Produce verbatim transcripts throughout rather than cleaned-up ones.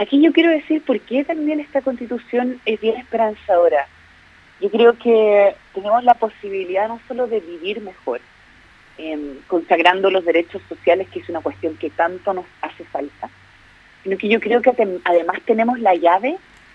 aquí yo quiero decir por qué también esta Constitución es bien esperanzadora. Yo creo que tenemos la posibilidad no solo de vivir mejor, eh, consagrando los derechos sociales, que es una cuestión que tanto nos hace falta, sino que yo creo que te, además tenemos la llave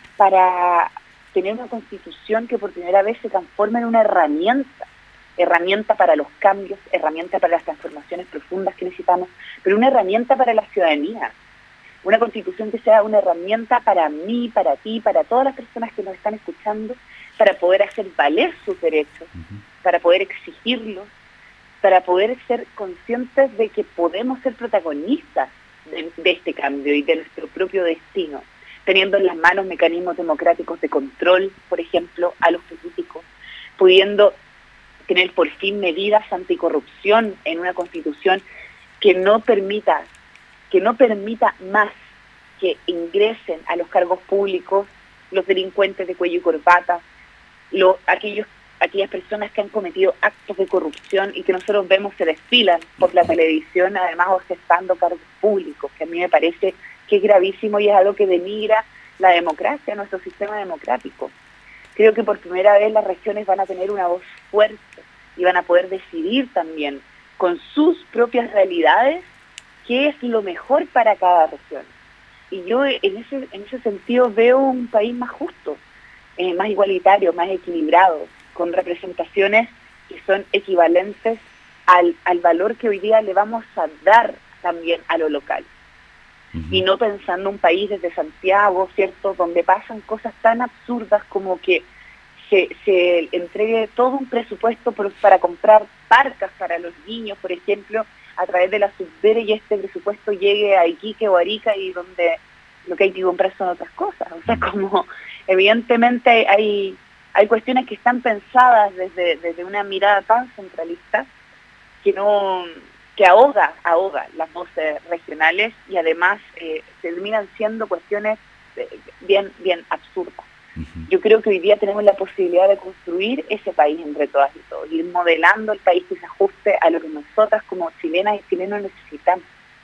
para tener una Constitución que por primera vez se transforme en una herramienta, herramienta para los cambios, herramienta para las transformaciones profundas que necesitamos, pero una herramienta para la ciudadanía. Una Constitución que sea una herramienta para mí, para ti, para todas las personas que nos están escuchando, para poder hacer valer sus derechos, uh-huh. para poder exigirlos, para poder ser conscientes de que podemos ser protagonistas de, de este cambio y de nuestro propio destino, teniendo en las manos mecanismos democráticos de control, por ejemplo, a los políticos, pudiendo tener por fin medidas anticorrupción en una Constitución que no permita que no permita más que ingresen a los cargos públicos los delincuentes de cuello y corbata, lo, aquellos, aquellas personas que han cometido actos de corrupción y que nosotros vemos se desfilan por la televisión, además ostentando cargos públicos, que a mí me parece que es gravísimo y es algo que denigra la democracia, nuestro sistema democrático. Creo que por primera vez las regiones van a tener una voz fuerte y van a poder decidir también con sus propias realidades qué es lo mejor para cada región. Y yo en ese, en ese sentido veo un país más justo, eh, más igualitario, más equilibrado, con representaciones que son equivalentes al, al valor que hoy día le vamos a dar también a lo local. Uh-huh. Y no pensando un país desde Santiago, ¿cierto?, donde pasan cosas tan absurdas como que se, se entregue todo un presupuesto por, para comprar parcas para los niños, por ejemplo, a través de la Subdere, y este presupuesto llegue a Iquique o Arica y donde lo que hay que comprar son otras cosas. O sea, como evidentemente hay hay cuestiones que están pensadas desde, desde una mirada tan centralista que no que ahoga, ahoga las voces regionales y además eh, terminan siendo cuestiones eh, bien, bien absurdas. Yo creo que hoy día tenemos la posibilidad de construir ese país entre todas y todos, ir modelando el país que se ajuste a lo que nosotras como chilenas y chilenos necesitamos,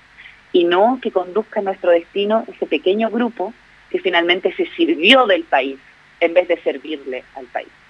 y no que conduzca nuestro destino ese pequeño grupo que finalmente se sirvió del país en vez de servirle al país.